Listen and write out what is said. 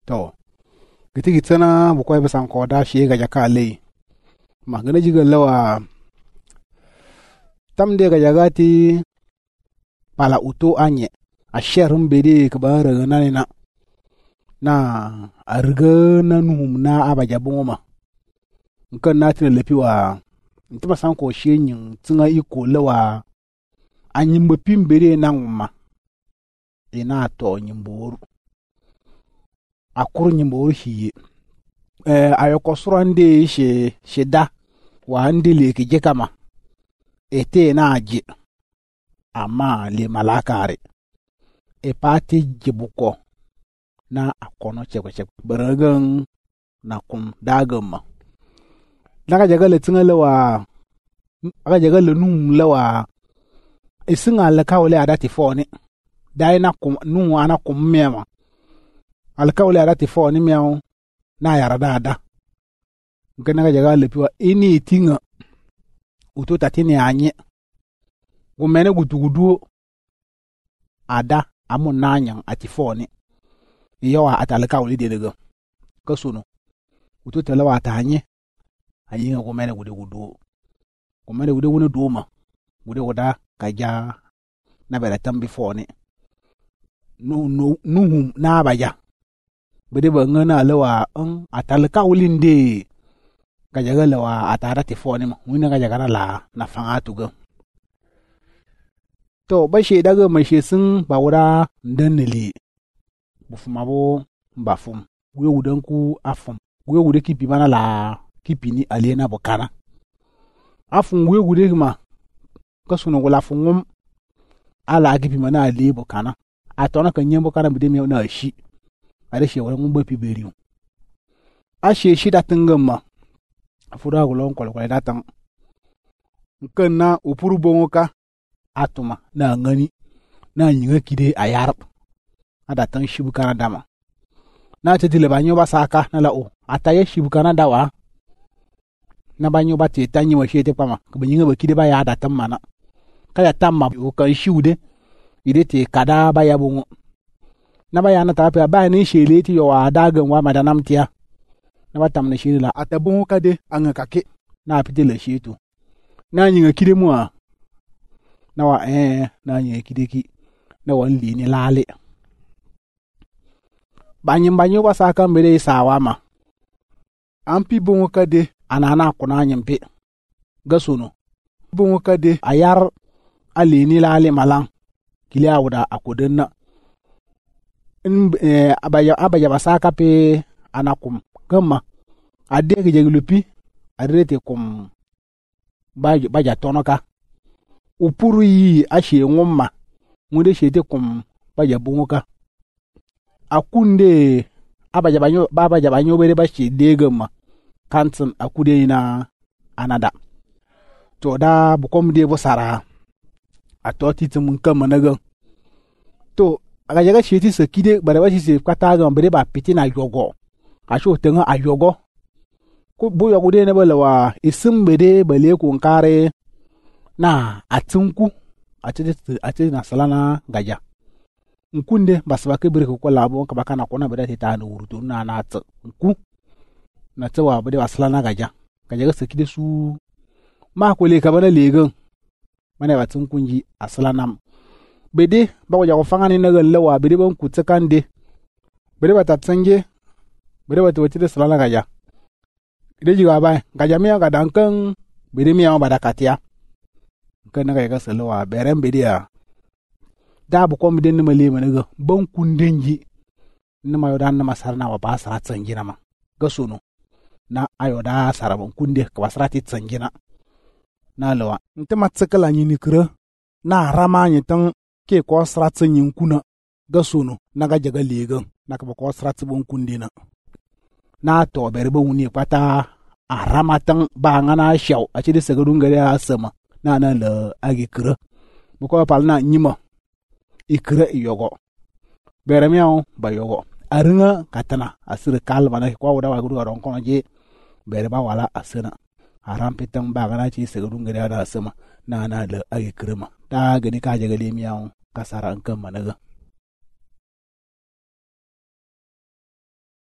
to giti gitsana bu koy besan ko da shi ga jaka lei magana jiga lawa tam de ga jagati pala uto anye a sherum bede ka bara na arga na nuhum na abaja boma nkan na tin lepi wa ntima san ko shenyin tsinga iko lawa anyin bapim bede na nguma ina to nyimboru akur nyimboru hiye ayoko surande sheda wa ande le kije kama ete na aji ama le malakare e pati jibuko na akono chekwe baragan na kum dagama daga jagale tinga lawa aga jagale num lawa isinga alkawle adati foni dai na kum nu ana kum mema alkawle adati foni mew na yara dada ngana ga jagale piwa ini tinga uto tatini anye gumene gutugudu ada amun nanyang ati foni yawa atalkawle de daga kasuno uto talawa ta anye anyinga gumene gude wona doma gude wada kaja na bela tambi foni nuhum na baja bede ba ngana lawa atalkawlin de kajaga lawa atara ti foni ma wina kajaga la na fangatu ga to ba she daga mai she sun ba wura ndaneli bufuma bo mbafum guye wudan ku afum guye wude kipi mana la kipi ni aliena bokana afum guye wude ma kasuno wala fungum ala kipi mana ali bokana atona kan nyembo kana bide me na shi are she wala ngumba pi beriu a she shi da tangama fura gulon kwalkwal da tan nkanna upuru bongoka atuma na ngani na nyinga kide ayar ada tan shibu kana dama na tetile banyo basaka na la o ataye shibu kana dawa na banyo bate tanyi wa shete pama kubanyinga bakide ba ya da tan mana kaya tamma o kan shiude ide te kada ba ya bungo na ba ya na tape ba ni shele ti yo adagan wa madanam tiya na ba tamna shiri la atabungo kade anga kake na pitele shetu na nyinga kide mu a na wa na nyinga kide ki na wan li ni lale banyo ba saka mbere sawa ma ampi bungo kade anana kuna nyimpe gasuno bungo kade ayar ali ni lale malang kili awda akodenna abaya basaka pe anakum kama adege jeglupi adrete kum baja tonoka upuru yi ashe ngomma ngunde shete kum baja bungoka akunde abaja banyo bere bashi degama kansan akude na anada to da bukom de bosara atoti tumun kama naga to aga jaga sheti sekide bare bashi se kata ga bere ba pitina yogo asho tenga ayogo ko boyo gude ne balawa isim bede bale ko nkare na atinku ate na salana gaja nkunde basaba ke bere ko labo ka bakana kona bede ta na urtu na tsa nku na tsawa bede wasalana gaja ga sekide su ma ko le ka bana legan mana batun kunji asalanam bede ba ko jago fangani na lawa bede ban ku tsakande bede ba tatsanje bede ba tuwati da salana gaja ide jiga ba gaja miya ga dankan bede miya ba da katia kan ga ga salawa beren bede ya da bu ko miden ma le mana ga ban kundenji na mayo dan na masarna wa ba sara tsangina ma ga sono na ayo da saraban kunde ka basrati tsangina na lawa nte matsakala ni nikra na rama ni tan ke ko sratsa nyin kuna ga sono na ga jaga legan na ka ko sratsa bon kundina na to berbe wuni kwata a rama tan ba ngana shaw a ci da sagadun gari a sama na la agi kra bu ko pal na nyima ikra yogo beremiao ba yogo arunga katana asir kalma na ko wada wa gudu ron kono je berba wala asina haram pitang ba kana ci sagadun gari a sama na la agi krama ta gani ka jaga lemiao kasara an kan managa